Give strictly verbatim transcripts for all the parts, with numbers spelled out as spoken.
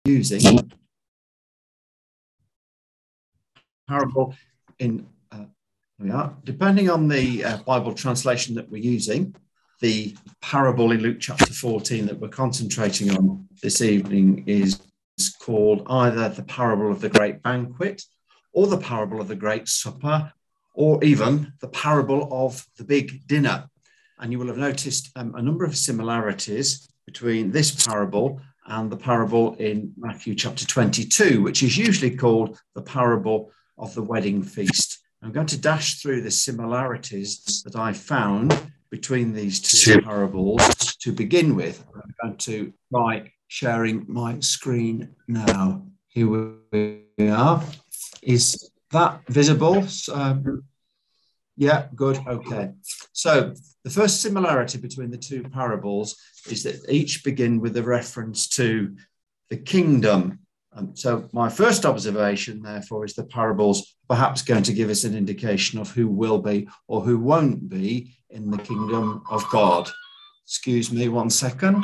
using parable in, uh, we are, depending on the uh, Bible translation that we're using, the parable in Luke chapter fourteen that we're concentrating on this evening is called either the parable of the great banquet or the parable of the great supper, or even the parable of the big dinner. And you will have noticed um, a number of similarities between this parable and the parable in Matthew chapter twenty-two, which is usually called the parable of the wedding feast. I'm going to dash through the similarities that I found between these two parables to begin with. I'm going to try sharing my screen now. Here we are. Is that visible? Um, yeah, good. Okay. So the first similarity between the two parables is that each begin with a reference to the kingdom. Um, so my first observation, therefore, is the parables perhaps going to give us an indication of who will be or who won't be in the kingdom of God. Excuse me one second.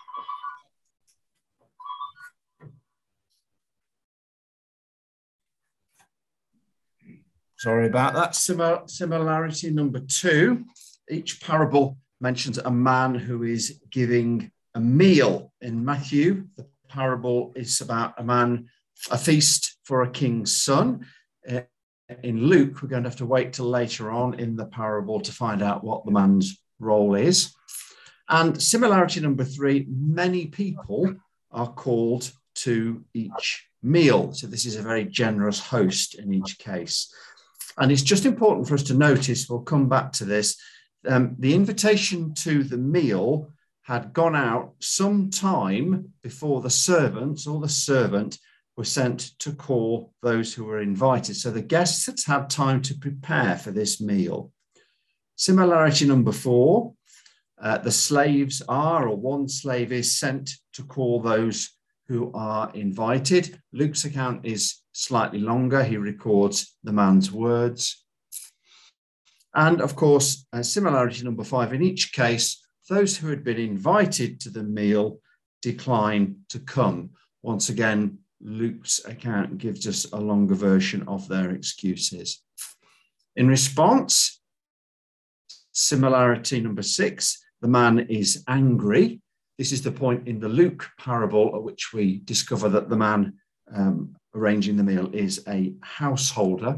Sorry about that. Simil- similarity number two. Each parable mentions a man who is giving a meal. In Matthew, the parable is about a man, a feast for a king's son. In Luke, we're going to have to wait till later on in the parable to find out what the man's role is. And similarity number three, many people are called to each meal. So this is a very generous host in each case. And it's just important for us to notice, we'll come back to this, um, the invitation to the meal had gone out some time before the servants or the servant were sent to call those who were invited. So the guests had had time to prepare for this meal. Similarity number four, uh, the slaves are, or one slave is sent to call those who are invited. Luke's account is slightly longer. He records the man's words. And of course, uh, similarity number five, in each case, those who had been invited to the meal decline to come. Once again, Luke's account gives us a longer version of their excuses. In response, similarity number six, the man is angry. This is the point in the Luke parable at which we discover that the man um, arranging the meal is a householder.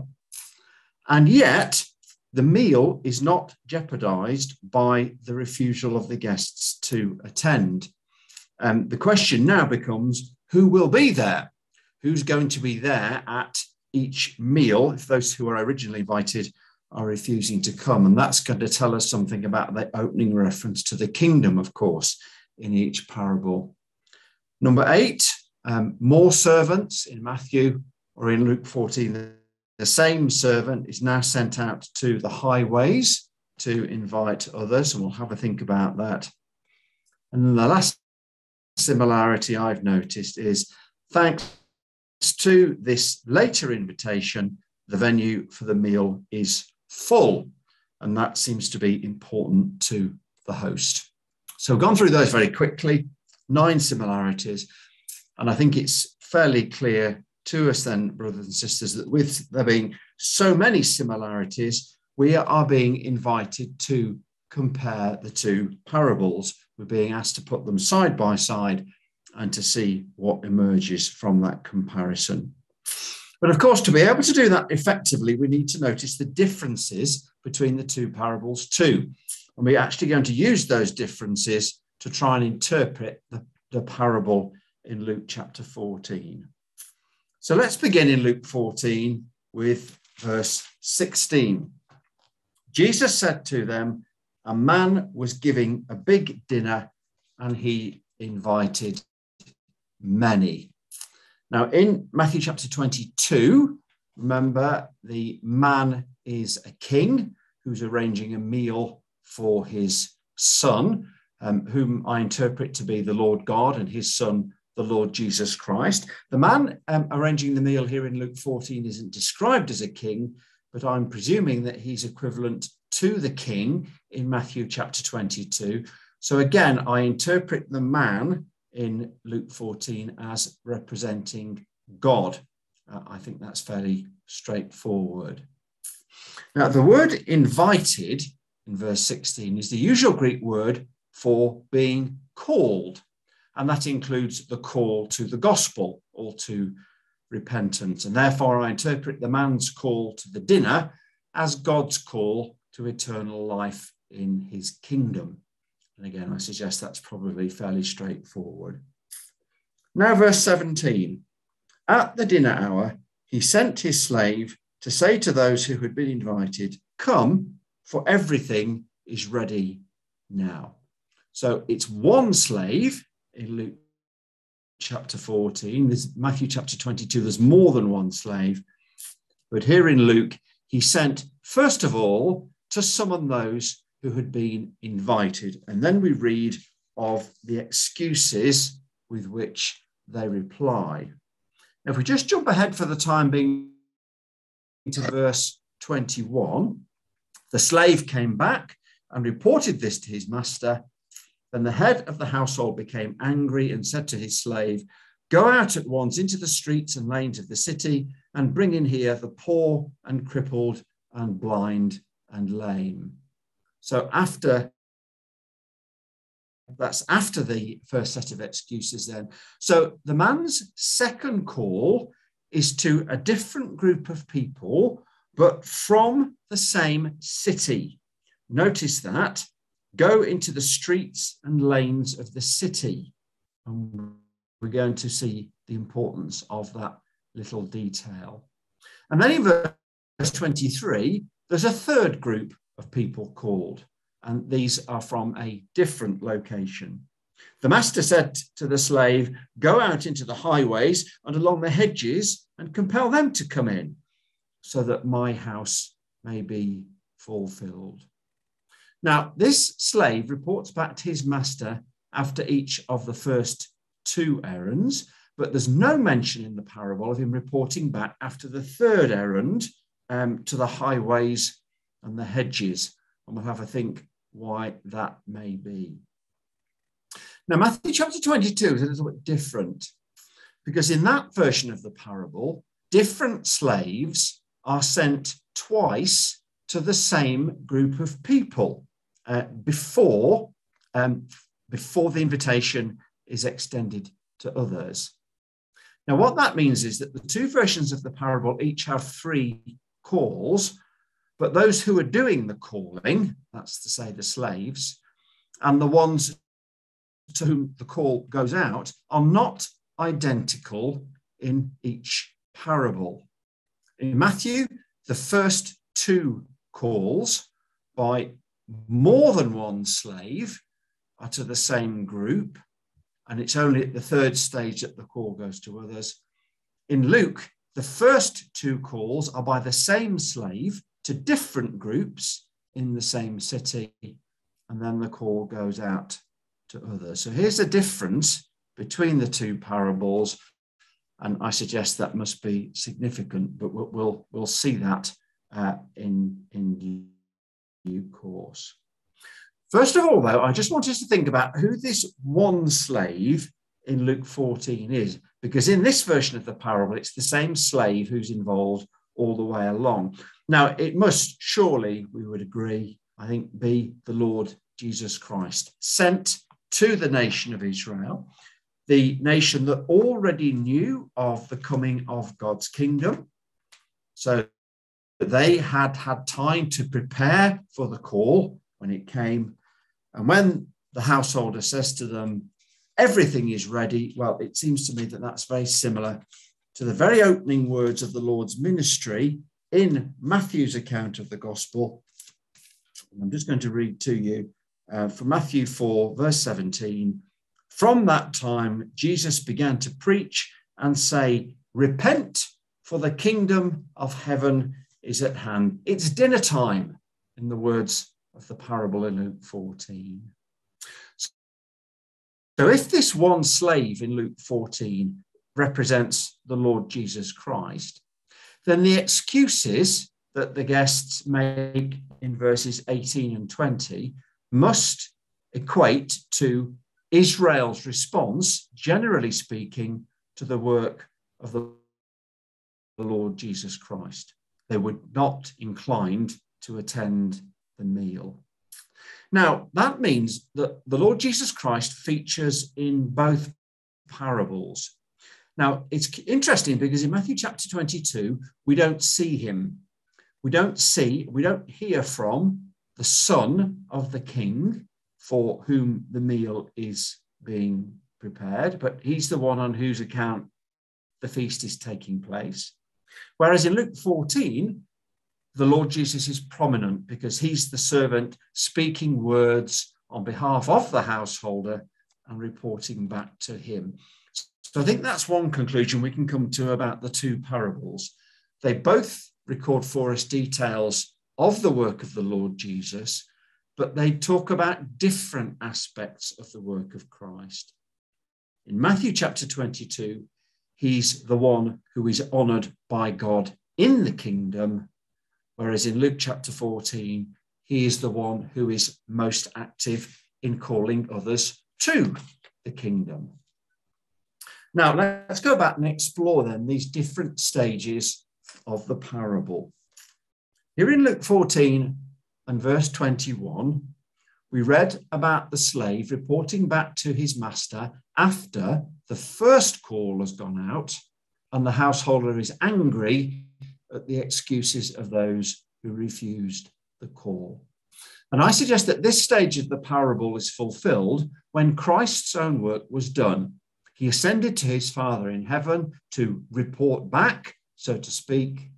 And yet, the meal is not jeopardized by the refusal of the guests to attend. Um, the question now becomes, who will be there? Who's going to be there at each meal if those who are originally invited are refusing to come? And that's going to tell us something about the opening reference to the kingdom, of course, in each parable. Number eight, um, more servants in Matthew or in Luke fourteen. The same servant is now sent out to the highways to invite others, and we'll have a think about that. And the last similarity I've noticed is, thanks to this later invitation, the venue for the meal is full, and that seems to be important to the host. So we've gone through those very quickly, nine similarities, and I think it's fairly clear to us then, brothers and sisters, that with there being so many similarities, we are being invited to compare the two parables. We're being asked to put them side by side and to see what emerges from that comparison. But of course, to be able to do that effectively, we need to notice the differences between the two parables too. And we're actually going to use those differences to try and interpret the, the parable in Luke chapter fourteen. So let's begin in Luke fourteen with verse sixteen. Jesus said to them, a man was giving a big dinner and he invited many. Now in Matthew chapter twenty-two, remember the man is a king who's arranging a meal for his son, um, whom I interpret to be the Lord God, and his son the Lord Jesus Christ. The man um, arranging the meal here in Luke fourteen isn't described as a king, but I'm presuming that he's equivalent to the king in Matthew chapter twenty-two. So again, I interpret the man in Luke fourteen as representing God. Uh, I think that's fairly straightforward. Now, the word invited in verse sixteen is the usual Greek word for being called, and that includes the call to the gospel or to repentance. And therefore, I interpret the man's call to the dinner as God's call to eternal life in his kingdom. And again, I suggest that's probably fairly straightforward. Now, verse seventeen. At the dinner hour, he sent his slave to say to those who had been invited, "Come, for everything is ready now." So it's one slave in Luke chapter fourteen. There's Matthew chapter twenty-two. There's more than one slave. But here in Luke, he sent, first of all, to summon those who had been invited. And then we read of the excuses with which they reply. Now, if we just jump ahead for the time being to verse twenty-one, the slave came back and reported this to his master. Then the head of the household became angry and said to his slave, "Go out at once into the streets and lanes of the city and bring in here the poor and crippled and blind and lame." So after, that's after the first set of excuses then. So the man's second call is to a different group of people, but from the same city. Notice that. Go into the streets and lanes of the city. And we're going to see the importance of that little detail. And then in verse twenty-three, there's a third group of people called, and these are from a different location. The master said to the slave, "Go out into the highways and along the hedges and compel them to come in, so that my house may be fulfilled." Now, this slave reports back to his master after each of the first two errands, but there's no mention in the parable of him reporting back after the third errand um, to the highways and the hedges. And we'll have a think why that may be. Now, Matthew chapter twenty-two is a little bit different, because in that version of the parable, different slaves are sent twice to the same group of people uh, before, um, before the invitation is extended to others. Now, what that means is that the two versions of the parable each have three calls, but those who are doing the calling, that's to say the slaves, and the ones to whom the call goes out are not identical in each parable. In Matthew, the first two calls by more than one slave are to the same group, and it's only at the third stage that the call goes to others. In Luke, the first two calls are by the same slave to different groups in the same city, and then the call goes out to others. So here's the difference between the two parables, and I suggest that must be significant, but we'll we'll, we'll see that uh, in, in due course. First of all, though, I just want us to think about who this one slave in Luke fourteen is, because in this version of the parable, it's the same slave who's involved all the way along. Now, it must surely, we would agree, I think, be the Lord Jesus Christ, sent to the nation of Israel, the nation that already knew of the coming of God's kingdom. So they had had time to prepare for the call when it came. And when the householder says to them, "Everything is ready," well, it seems to me that that's very similar to the very opening words of the Lord's ministry in Matthew's account of the gospel. I'm just going to read to you uh, from Matthew four, verse seventeen. "From that time, Jesus began to preach and say, 'Repent, for the kingdom of heaven is at hand.'" It's dinner time, in the words of the parable in Luke fourteen. So if this one slave in Luke fourteen represents the Lord Jesus Christ, then the excuses that the guests make in verses eighteen and twenty must equate to Israel's response, generally speaking, to the work of the Lord Jesus Christ. They were not inclined to attend the meal. Now, that means that the Lord Jesus Christ features in both parables. Now, it's interesting because in Matthew chapter twenty-two, we don't see him. We don't see, we don't hear from the son of the king for whom the meal is being prepared, but he's the one on whose account the feast is taking place. Whereas in Luke fourteen, the Lord Jesus is prominent because he's the servant speaking words on behalf of the householder and reporting back to him. So I think that's one conclusion we can come to about the two parables. They both record for us details of the work of the Lord Jesus, but they talk about different aspects of the work of Christ. In Matthew chapter twenty-two, he's the one who is honoured by God in the kingdom, whereas in Luke chapter fourteen, he is the one who is most active in calling others to the kingdom. Now, let's go back and explore then these different stages of the parable. Here in Luke fourteen and verse twenty-one, we read about the slave reporting back to his master after the first call has gone out, and the householder is angry at the excuses of those who refused the call. And I suggest that this stage of the parable is fulfilled when Christ's own work was done. He ascended to his Father in heaven to report back, so to speak,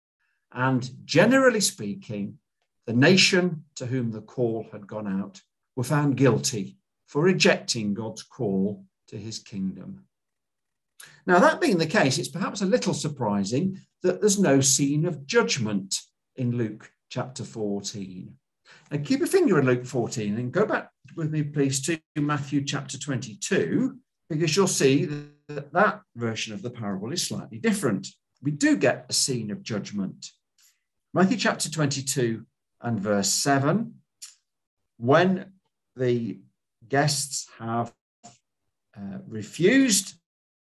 and generally speaking, the nation to whom the call had gone out were found guilty for rejecting God's call to his kingdom. Now, that being the case, it's perhaps a little surprising that there's no scene of judgment in Luke chapter fourteen. Now, keep a finger in Luke fourteen and go back with me, please, to Matthew chapter twenty-two, because you'll see that that version of the parable is slightly different. We do get a scene of judgment. Matthew chapter twenty-two and verse seven, when the guests have uh, refused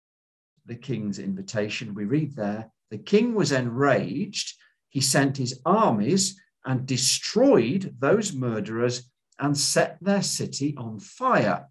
the king's invitation, we read there, the king was enraged. He sent his armies and destroyed those murderers and set their city on fire.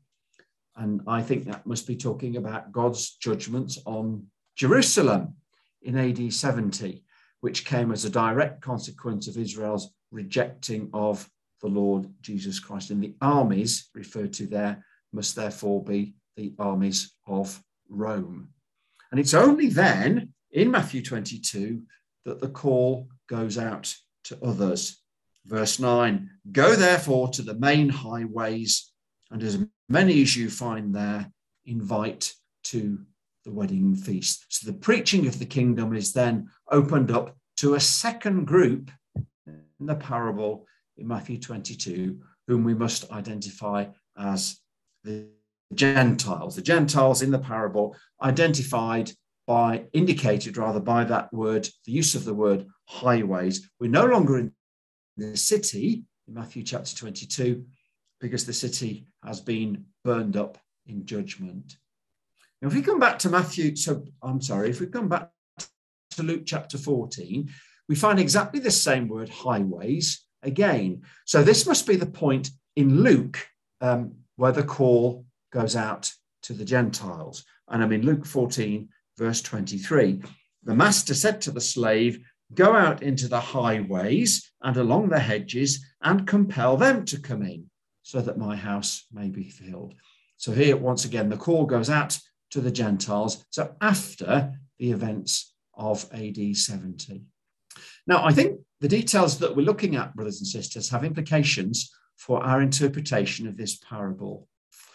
And I think that must be talking about God's judgments on Jerusalem in A D seventy, which came as a direct consequence of Israel's rejecting of the Lord Jesus Christ. And the armies referred to there must therefore be the armies of Rome. And it's only then in Matthew twenty-two that the call goes out to others. Verse nine, go therefore to the main highways, and as many as you find there, invite to the wedding feast. So the preaching of the kingdom is then opened up to a second group in the parable in Matthew twenty-two, whom we must identify as the Gentiles. The Gentiles in the parable identified by, indicated rather by that word, the use of the word highways. We're no longer in the city in Matthew chapter twenty-two because the city has been burned up in judgment. Now, if we come back to Matthew, so I'm sorry, if we come back to Luke chapter fourteen, we find exactly the same word highways again. So this must be the point in Luke um, where the call goes out to the Gentiles. And I'm in Luke fourteen, verse twenty-three. The master said to the slave, go out into the highways and along the hedges and compel them to come in so that my house may be filled. So here, once again, the call goes out to the Gentiles. So after the events of A D seventy. Now, I think the details that we're looking at, brothers and sisters, have implications for our interpretation of this parable.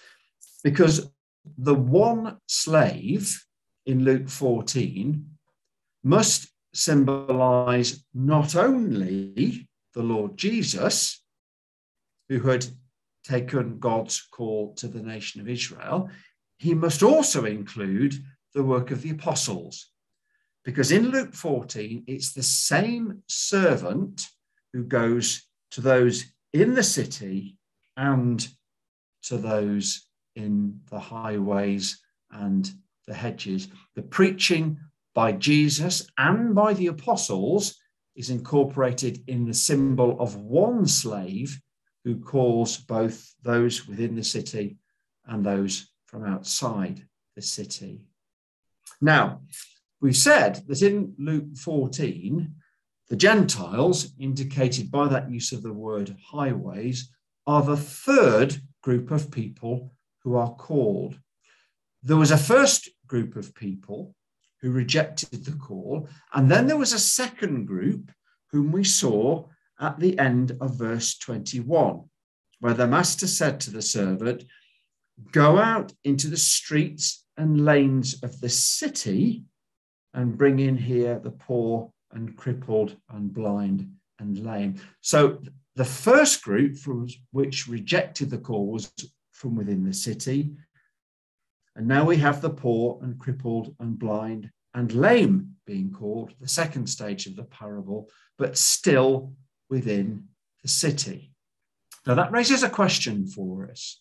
Because the one slave in Luke fourteen must symbolize not only the Lord Jesus, who had taken God's call to the nation of Israel, he must also include the work of the apostles. Because in Luke fourteen, it's the same servant who goes to those in the city and to those in the highways and the hedges. The preaching by Jesus and by the apostles is incorporated in the symbol of one slave who calls both those within the city and those from outside the city. Now, we've said that in Luke fourteen, the Gentiles, indicated by that use of the word highways, are the third group of people who are called. There was a first group of people who rejected the call, and then there was a second group whom we saw at the end of verse twenty-one, where the master said to the servant, "Go out into the streets and lanes of the city and bring in here the poor and crippled and blind and lame." So the first group from which rejected the call was from within the city. And now we have the poor and crippled and blind and lame being called, the second stage of the parable, but still within the city. Now that raises a question for us.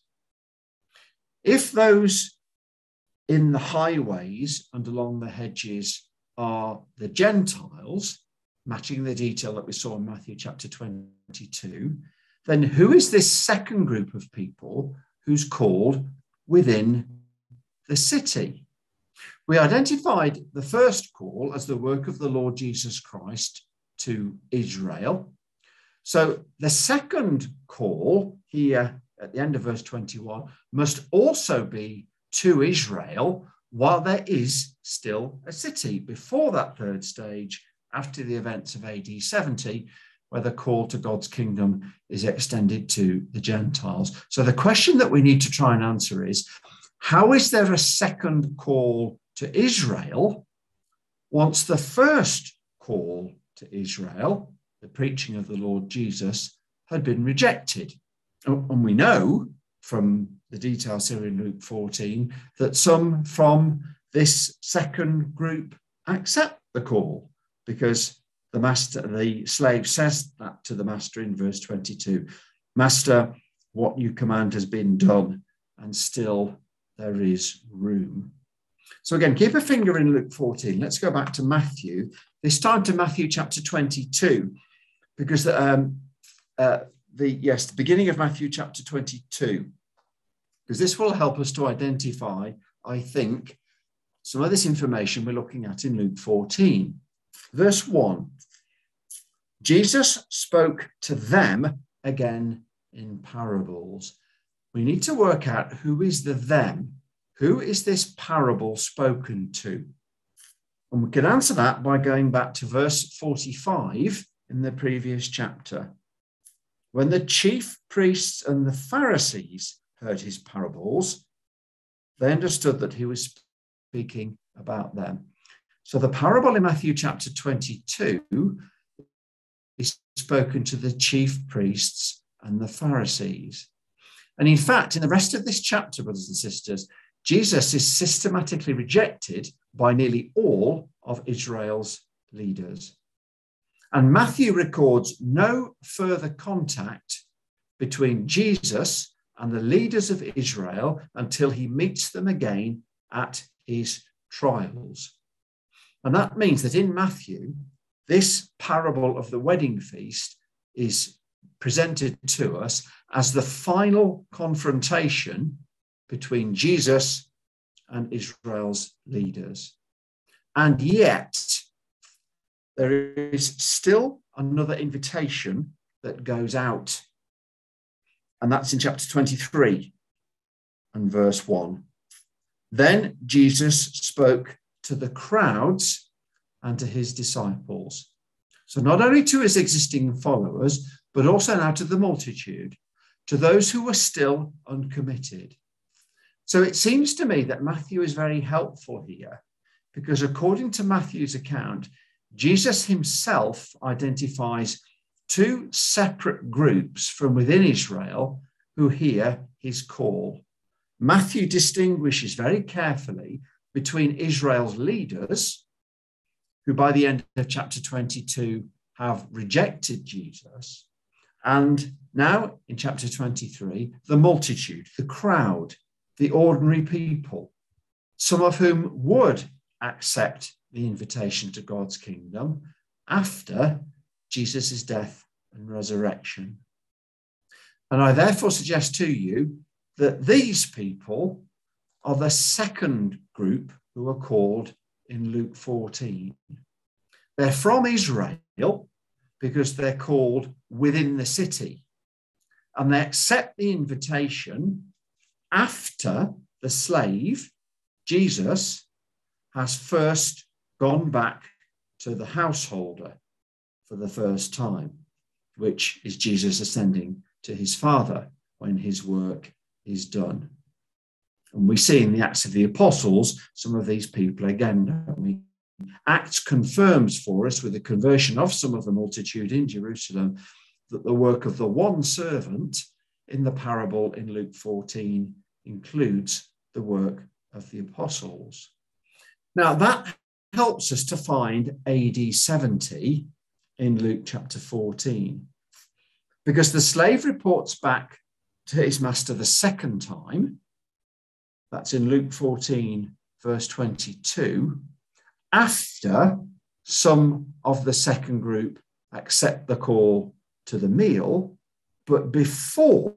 If those in the highways and along the hedges are the Gentiles, matching the detail that we saw in Matthew chapter twenty-two, then who is this second group of people who's called within the city? We identified the first call as the work of the Lord Jesus Christ to Israel. So the second call here at the end of verse twenty-one must also be to Israel while there is still a city before that third stage, after the events of A D seventy, where the call to God's kingdom is extended to the Gentiles. So the question that we need to try and answer is, how is there a second call to Israel once the first call to Israel, the preaching of the Lord Jesus, had been rejected? And we know from the details here in Luke fourteen that some from this second group accept the call, because the master, the slave says that to the master in verse twenty-two, "Master, what you command has been done, and still there is room." So again, keep a finger in Luke fourteen. Let's go back to Matthew, this time to Matthew chapter twenty-two, because um, uh, the, yes, the beginning of Matthew chapter twenty-two, because this will help us to identify, I think, some of this information we're looking at in Luke fourteen. Verse one, Jesus spoke to them again in parables. We need to work out who is the them. Who is this parable spoken to? And we can answer that by going back to verse forty-five in the previous chapter. When the chief priests and the Pharisees heard his parables, they understood that he was speaking about them. So the parable in Matthew chapter twenty-two is spoken to the chief priests and the Pharisees. And in fact, in the rest of this chapter, brothers and sisters, Jesus is systematically rejected by nearly all of Israel's leaders. And Matthew records no further contact between Jesus and the leaders of Israel until he meets them again at his trials. And that means that in Matthew, this parable of the wedding feast is presented to us as the final confrontation between Jesus and Israel's leaders. And yet, there is still another invitation that goes out. And that's in chapter twenty-three and verse one. Then Jesus spoke to the crowds and to his disciples. So not only to his existing followers, but also now to the multitude, to those who were still uncommitted. So it seems to me that Matthew is very helpful here, because according to Matthew's account, Jesus himself identifies two separate groups from within Israel who hear his call. Matthew distinguishes very carefully between Israel's leaders, who by the end of chapter twenty-two have rejected Jesus, and now in chapter twenty-three, the multitude, the crowd, the ordinary people, some of whom would accept the invitation to God's kingdom after Jesus' death and resurrection. And I therefore suggest to you that these people are the second group who are called in Luke fourteen. They're from Israel because they're called within the city, and they accept the invitation after the slave, Jesus, has first gone back to the householder for the first time, which is Jesus ascending to his Father when his work is done. And we see in the Acts of the Apostles some of these people again, don't we? Acts confirms for us, with the conversion of some of the multitude in Jerusalem, that the work of the one servant in the parable in Luke fourteen includes the work of the apostles. Now, that helps us to find A D seventy in Luke chapter fourteen, because the slave reports back to his master the second time. That's in Luke fourteen, verse twenty-two, after some of the second group accept the call to the meal, but before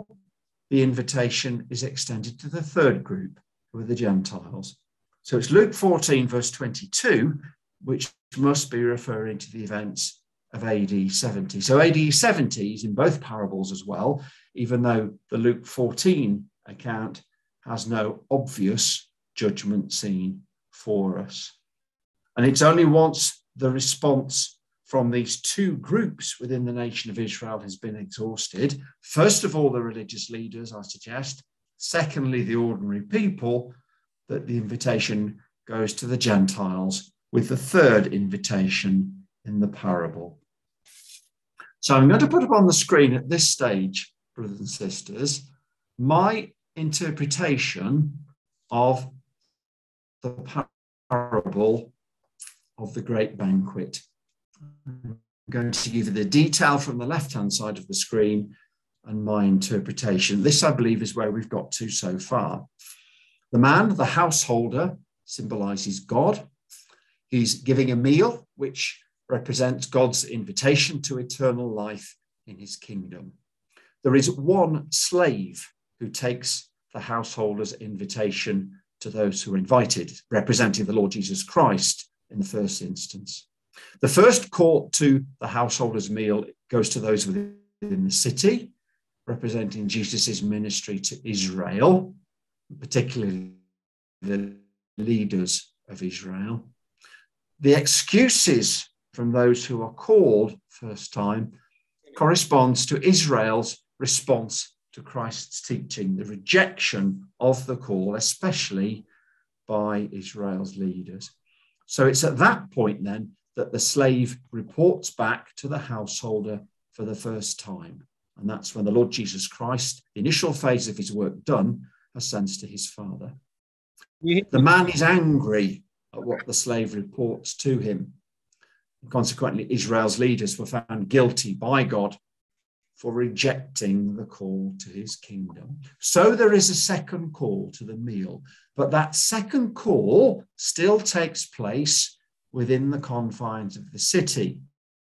the invitation is extended to the third group, who are the Gentiles. So it's Luke fourteen, verse twenty-two, which must be referring to the events of A D seventy. So A D seventy is in both parables as well, even though the Luke fourteen account has no obvious judgment scene for us. And it's only once the response from these two groups within the nation of Israel has been exhausted, first of all, the religious leaders, I suggest, secondly, the ordinary people, that the invitation goes to the Gentiles, with the third invitation in the parable. So I'm going to put up on the screen at this stage, brothers and sisters, my interpretation of the parable of the great banquet. I'm going to give you the detail from the left-hand side of the screen and my interpretation. This, I believe, is where we've got to so far. The man, the householder, symbolizes God. He's giving a meal, which represents God's invitation to eternal life in his kingdom. There is one slave who takes the householder's invitation to those who are invited, representing the Lord Jesus Christ in the first instance. The first call to the householder's meal goes to those within the city, representing Jesus' ministry to Israel, particularly the leaders of Israel. The excuses from those who are called first time corresponds to Israel's response to Christ's teaching, the rejection of the call, especially by Israel's leaders. So it's at that point then that the slave reports back to the householder for the first time. And that's when the Lord Jesus Christ, the initial phase of his work done, ascends to his Father. The man is angry at what the slave reports to him. Consequently, Israel's leaders were found guilty by God for rejecting the call to his kingdom. So there is a second call to the meal, but that second call still takes place within the confines of the city.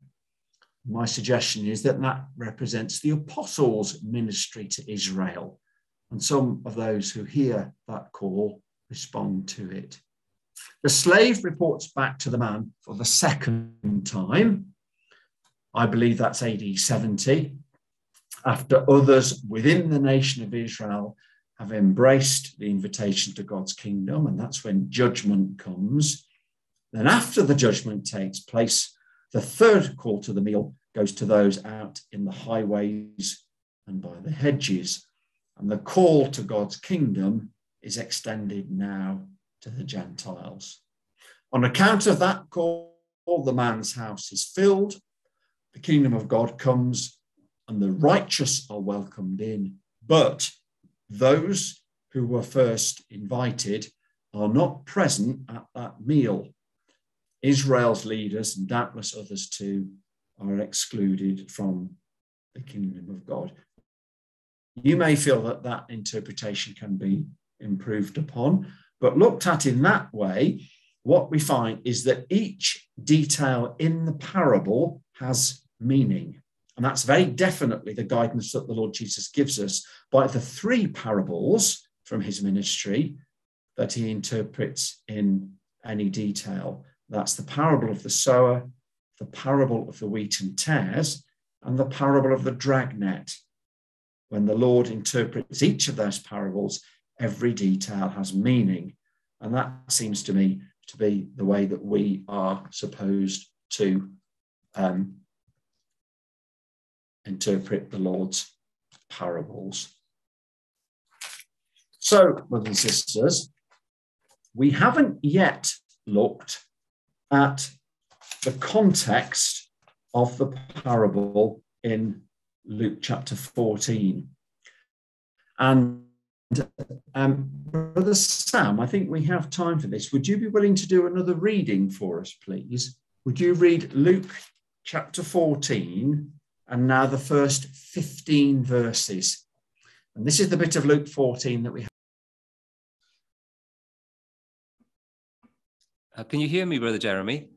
My suggestion is that that represents the apostles' ministry to Israel, and some of those who hear that call respond to it. The slave reports back to the man for the second time. I believe that's A D seventy, after others within the nation of Israel have embraced the invitation to God's kingdom, and that's when judgment comes. Then after the judgment takes place, the third call to the meal goes to those out in the highways and by the hedges. And the call to God's kingdom is extended now to the Gentiles. On account of that call, the man's house is filled, the kingdom of God comes, and the righteous are welcomed in. But those who were first invited are not present at that meal. Israel's leaders, and doubtless others too, are excluded from the kingdom of God. You may feel that that interpretation can be improved upon. But looked at in that way, what we find is that each detail in the parable has meaning. And that's very definitely the guidance that the Lord Jesus gives us by the three parables from his ministry that he interprets in any detail. That's the parable of the sower, the parable of the wheat and tares, and the parable of the dragnet. When the Lord interprets each of those parables, every detail has meaning. And that seems to me to be the way that we are supposed to um, interpret the Lord's parables. So, brothers and sisters, we haven't yet looked at the context of the parable in Luke chapter fourteen. And um, Brother Sam, I think we have time for this. Would you be willing to do another reading for us, please? Would you read Luke chapter fourteen and now the first fifteen verses? And this is the bit of Luke fourteen that we have. Uh, can you hear me, Brother Jeremy?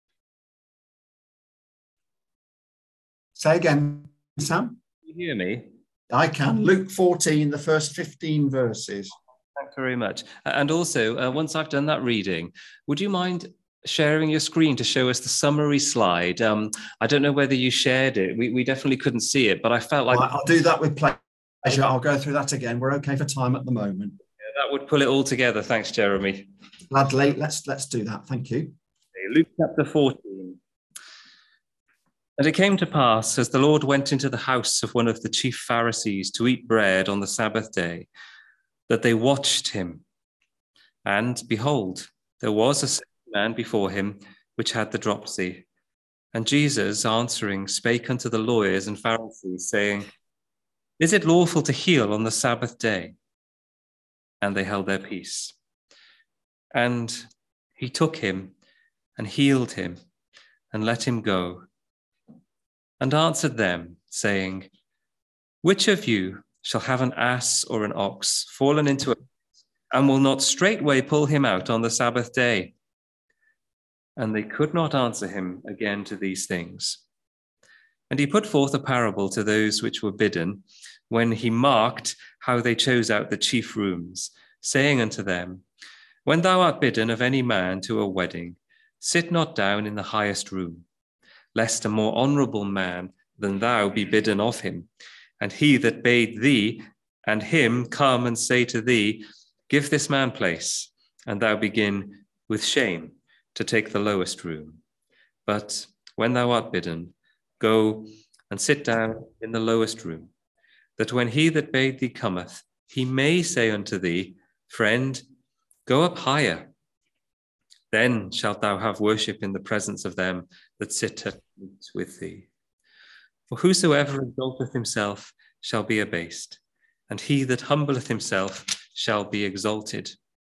Say again, Sam. Can you hear me? I can. Luke fourteen, the first fifteen verses. Thanks very much. And also, uh, once I've done that reading, would you mind sharing your screen to show us the summary slide? Um, I don't know whether you shared it. We, we definitely couldn't see it, but I felt like... Well, I'll do that with pleasure. I'll go through that again. We're okay for time at the moment. Yeah, that would pull it all together. Thanks, Jeremy. Gladly. Let's, let's do that. Thank you. Okay, Luke chapter fourteen. And it came to pass, as the Lord went into the house of one of the chief Pharisees to eat bread on the Sabbath day, that they watched him. And behold, there was a sick man before him, which had the dropsy. And Jesus, answering, spake unto the lawyers and Pharisees, saying, Is it lawful to heal on the Sabbath day? And they held their peace. And he took him and healed him and let him go. And answered them, saying, Which of you shall have an ass or an ox fallen into a pit, and will not straightway pull him out on the Sabbath day? And they could not answer him again to these things. And he put forth a parable to those which were bidden, when he marked how they chose out the chief rooms, saying unto them, When thou art bidden of any man to a wedding, sit not down in the highest room, lest a more honourable man than thou be bidden of him, and he that bade thee and him come and say to thee, Give this man place, and thou begin with shame to take the lowest room. But when thou art bidden, go and sit down in the lowest room, that when he that bade thee cometh, he may say unto thee, Friend, go up higher. Then shalt thou have worship in the presence of them that sit at meat with thee. For whosoever exalteth himself shall be abased, and he that humbleth himself shall be exalted.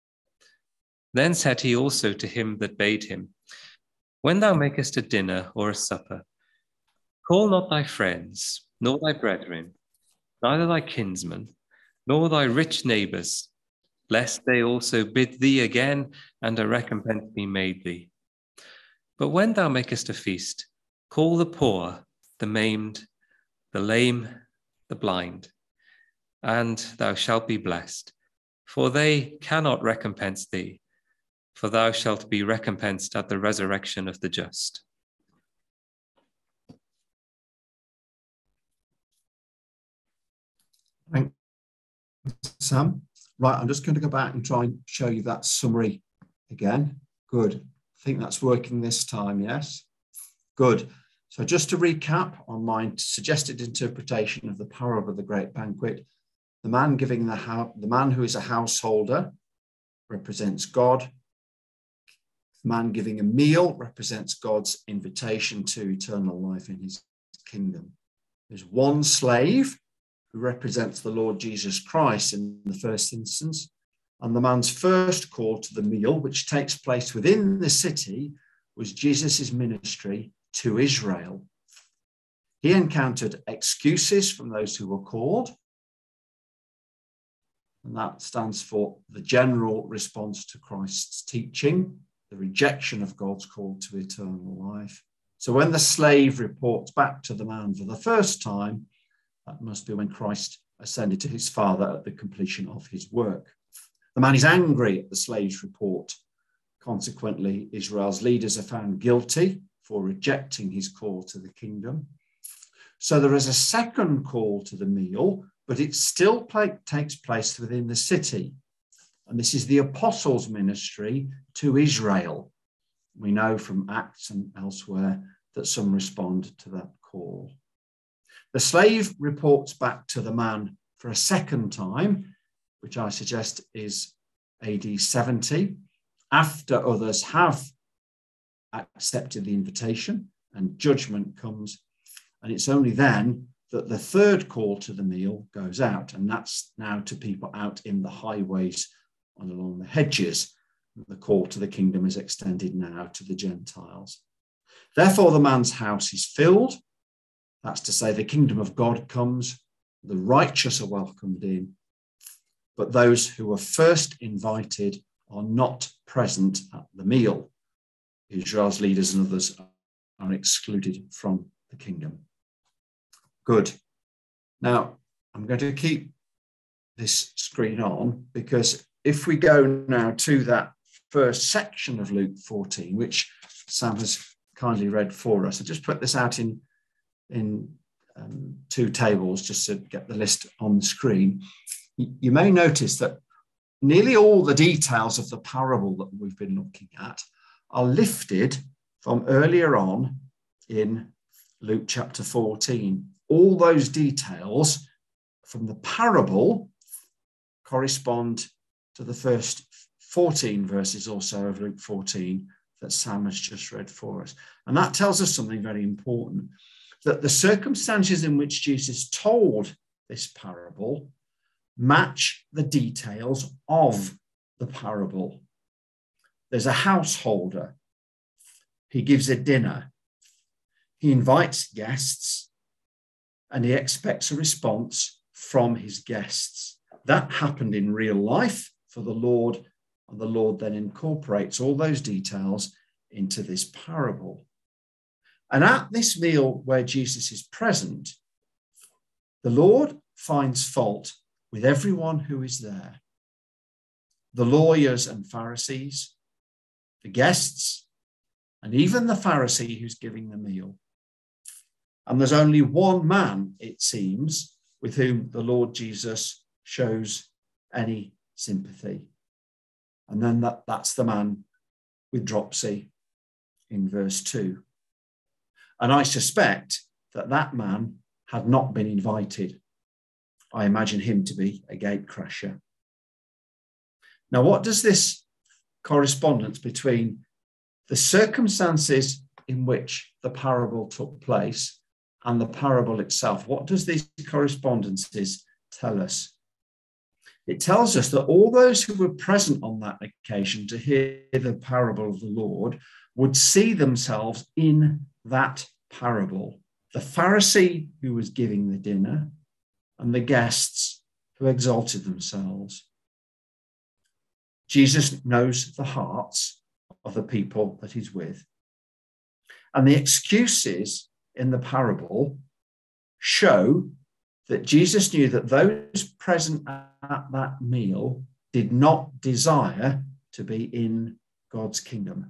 Then said he also to him that bade him, When thou makest a dinner or a supper, call not thy friends, nor thy brethren, neither thy kinsmen, nor thy rich neighbours, lest they also bid thee again, and a recompense be made thee. But when thou makest a feast, call the poor, the maimed, the lame, the blind, and thou shalt be blessed, for they cannot recompense thee, for thou shalt be recompensed at the resurrection of the just. Thanks, Sam. Right, I'm just going to go back and try and show you that summary again. Good. I think that's working this time, yes? Good. So just to recap on my suggested interpretation of the parable of the great banquet, the man giving the house, the man who is a householder represents God. The man giving a meal represents God's invitation to eternal life in his kingdom. There's one slave who represents the Lord Jesus Christ in the first instance, and the man's first call to the meal, which takes place within the city, was Jesus's ministry to Israel. He encountered excuses from those who were called, and that stands for the general response to Christ's teaching, the rejection of God's call to eternal life. So when the slave reports back to the man for the first time, that must be when Christ ascended to his Father at the completion of his work. The man is angry at the slave's report. Consequently, Israel's leaders are found guilty for rejecting his call to the kingdom. So there is a second call to the meal, but it still play, takes place within the city. And this is the apostles' ministry to Israel. We know from Acts and elsewhere that some respond to that call. The slave reports back to the man for a second time, which I suggest is A D seventy, after others have accepted the invitation and judgment comes. And it's only then that the third call to the meal goes out, and that's now to people out in the highways and along the hedges. The call to the kingdom is extended now to the Gentiles. Therefore, the man's house is filled. That's to say, the kingdom of God comes, the righteous are welcomed in, but those who were first invited are not present at the meal. Israel's leaders and others are excluded from the kingdom. Good. Now, I'm going to keep this screen on, because if we go now to that first section of Luke fourteen, which Sam has kindly read for us, I just put this out in, in um, two tables just to get the list on the screen. You, you may notice that nearly all the details of the parable that we've been looking at are lifted from earlier on in Luke chapter fourteen. All those details from the parable correspond to the first fourteen verses or so of Luke fourteen that Sam has just read for us. And that tells us something very important, that the circumstances in which Jesus told this parable match the details of the parable. There's a householder. He gives a dinner. He invites guests, and he expects a response from his guests. That happened in real life for the Lord, and the Lord then incorporates all those details into this parable. And at this meal where Jesus is present, the Lord finds fault with everyone who is there. The lawyers and Pharisees, the guests, and even the Pharisee who's giving the meal. And there's only one man, it seems, with whom the Lord Jesus shows any sympathy. And then that, that's the man with dropsy in verse two. And I suspect that that man had not been invited. I imagine him to be a gatecrasher. Now, what does this correspondence between the circumstances in which the parable took place and the parable itself, what does these correspondences tell us? It tells us that all those who were present on that occasion to hear the parable of the Lord would see themselves in that parable. The Pharisee who was giving the dinner and the guests who exalted themselves. Jesus knows the hearts of the people that he's with. And the excuses in the parable show that Jesus knew that those present at that meal did not desire to be in God's kingdom.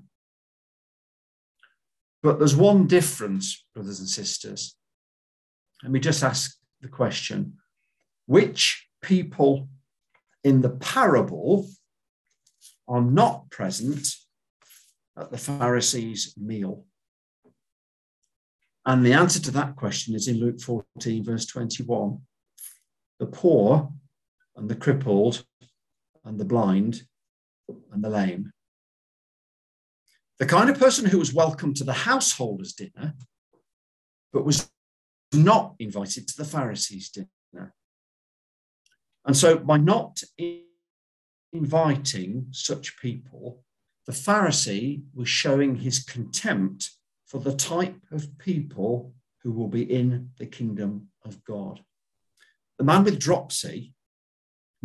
But there's one difference, brothers and sisters. Let me just ask the question, which people in the parable are not present at the Pharisees' meal? And the answer to that question is in Luke fourteen, verse twenty-one. The poor and the crippled and the blind and the lame. The kind of person who was welcome to the householder's dinner, but was not invited to the Pharisees' dinner. And so by not inviting such people, the Pharisee was showing his contempt for the type of people who will be in the kingdom of God. The man with dropsy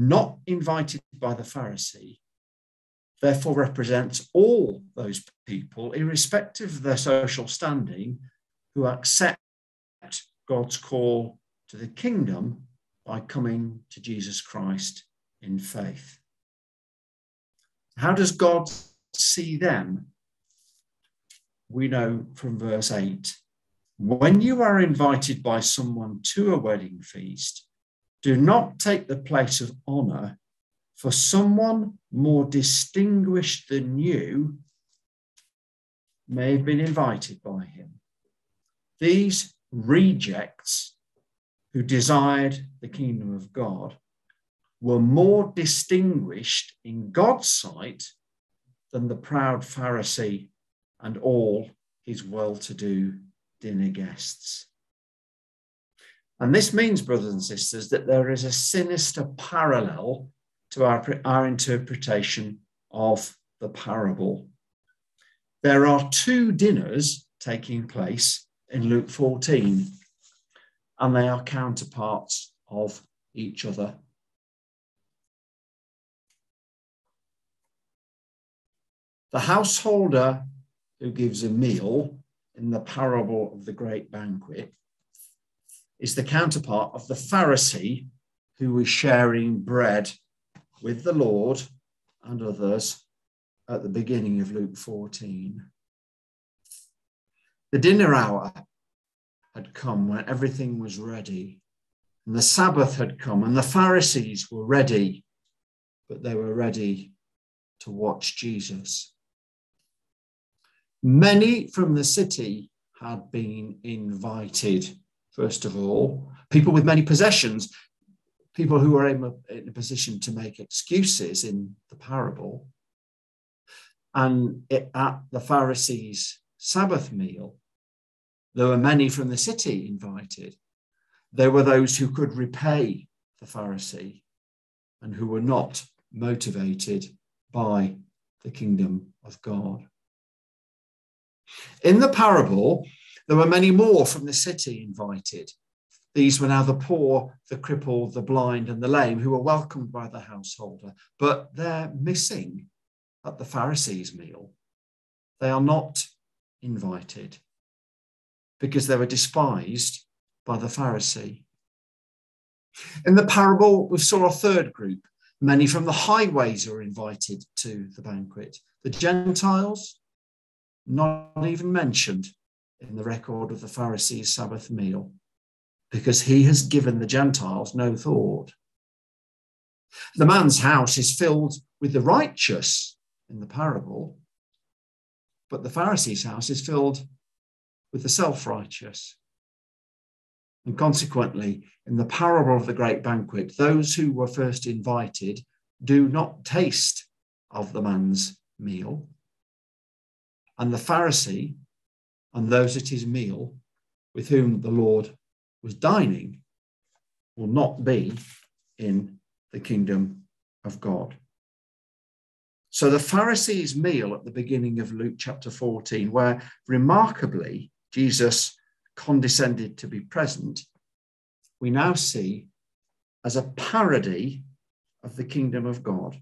not invited by the Pharisee, therefore represents all those people, irrespective of their social standing, who accept God's call to the kingdom by coming to Jesus Christ in faith. How does God see them? We know from verse eight, when you are invited by someone to a wedding feast, do not take the place of honor, for someone more distinguished than you may have been invited by him. These rejects who desired the kingdom of God were more distinguished in God's sight than the proud Pharisee and all his well-to-do dinner guests. And this means, brothers and sisters, that there is a sinister parallel to our, our interpretation of the parable. There are two dinners taking place in Luke fourteen, and they are counterparts of each other. The householder who gives a meal in the parable of the great banquet is the counterpart of the Pharisee who is sharing bread with the Lord and others at the beginning of Luke fourteen. The dinner hour had come when everything was ready, and the Sabbath had come, and the Pharisees were ready, but they were ready to watch Jesus. Many from the city had been invited, first of all, people with many possessions, people who were in a, in a position to make excuses in the parable. And it, at the Pharisees' Sabbath meal, there were many from the city invited. There were those who could repay the Pharisee and who were not motivated by the kingdom of God. In the parable, there were many more from the city invited. These were now the poor, the crippled, the blind, and the lame, who were welcomed by the householder, but they're missing at the Pharisees' meal. They are not invited because they were despised by the Pharisee. In the parable, we saw a third group. Many from the highways are invited to the banquet. The Gentiles, not even mentioned in the record of the Pharisees' Sabbath meal, because he has given the Gentiles no thought. The man's house is filled with the righteous in the parable, but the Pharisee's house is filled with the self-righteous. And consequently, in the parable of the great banquet, those who were first invited do not taste of the man's meal, and the Pharisee and those at his meal with whom the Lord was dining will not be in the kingdom of God. So the Pharisees' meal at the beginning of Luke chapter fourteen, where remarkably Jesus condescended to be present, we now see as a parody of the kingdom of God.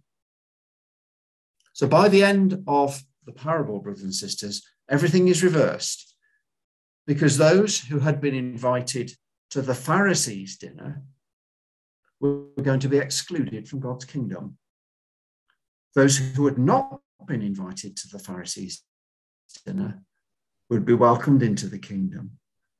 So by the end of the parable, brothers and sisters, everything is reversed, because those who had been invited to the Pharisees' dinner were going to be excluded from God's kingdom. Those who had not been invited to the Pharisees' dinner would be welcomed into the kingdom.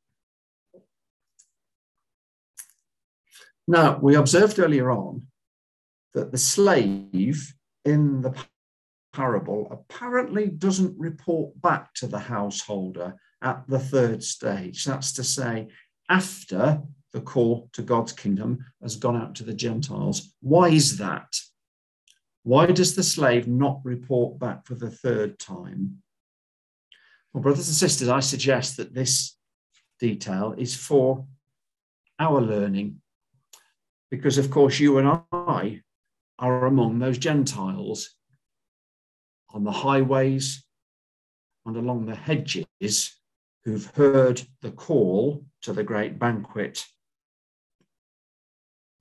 Now, we observed earlier on that the slave in the parable apparently doesn't report back to the householder at the third stage. That's to say, after the call to God's kingdom has gone out to the Gentiles. Why is that? Why does the slave not report back for the third time? Well, brothers and sisters, I suggest that this detail is for our learning, because, of course, you and I are among those Gentiles on the highways and along the hedges who've heard the call to the great banquet.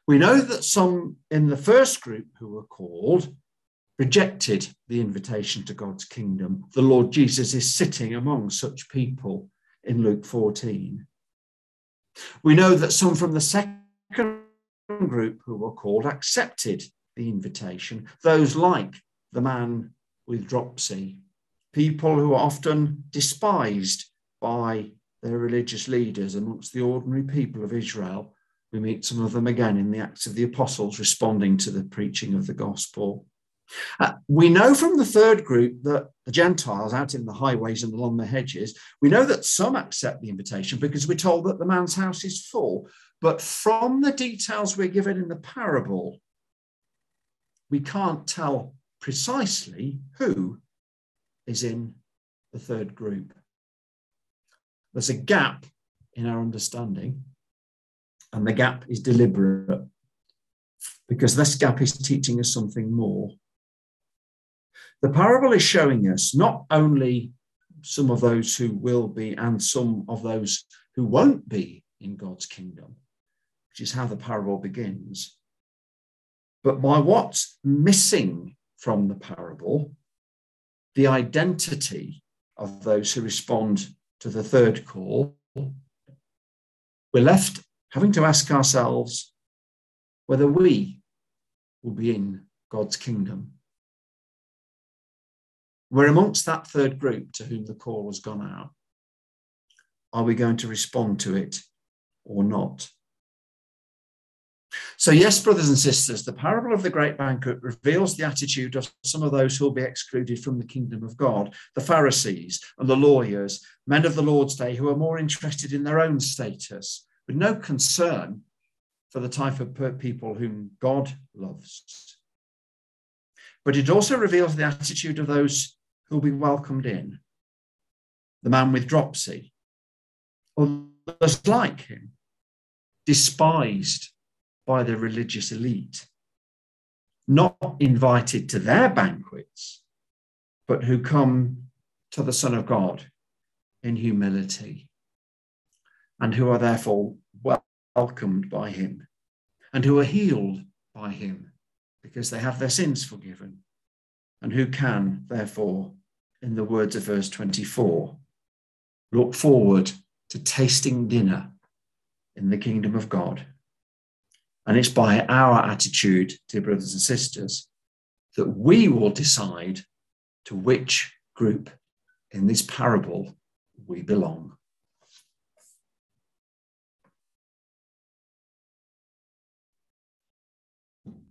We know that some in the first group who were called rejected the invitation to God's kingdom. The Lord Jesus is sitting among such people in Luke fourteen. We know that some from the second group who were called accepted the invitation, those like the man with dropsy, people who are often despised by their religious leaders amongst the ordinary people of Israel. We meet some of them again in the Acts of the Apostles responding to the preaching of the gospel. Uh, we know from the third group that the Gentiles out in the highways and along the hedges, we know that some accept the invitation because we're told that the man's house is full. But from the details we're given in the parable, we can't tell precisely who is in the third group. There's a gap in our understanding, and the gap is deliberate because this gap is teaching us something more. The parable is showing us not only some of those who will be and some of those who won't be in God's kingdom, which is how the parable begins, but by what's missing from the parable, the identity of those who respond to the third call. We're left having to ask ourselves whether we will be in God's kingdom. We're amongst that third group to whom the call has gone out. Are we going to respond to it or not? So yes, brothers and sisters, the parable of the great banquet reveals the attitude of some of those who will be excluded from the kingdom of God, the Pharisees and the lawyers, men of the Lord's day who are more interested in their own status, with no concern for the type of people whom God loves. But it also reveals the attitude of those who will be welcomed in, the man with dropsy, others like him, despised by the religious elite, not invited to their banquets, but who come to the Son of God in humility, and who are therefore welcomed by him, and who are healed by him because they have their sins forgiven, and who can, therefore, in the words of verse twenty-four, look forward to tasting dinner in the kingdom of God. And it's by our attitude, dear brothers and sisters, that we will decide to which group in this parable we belong.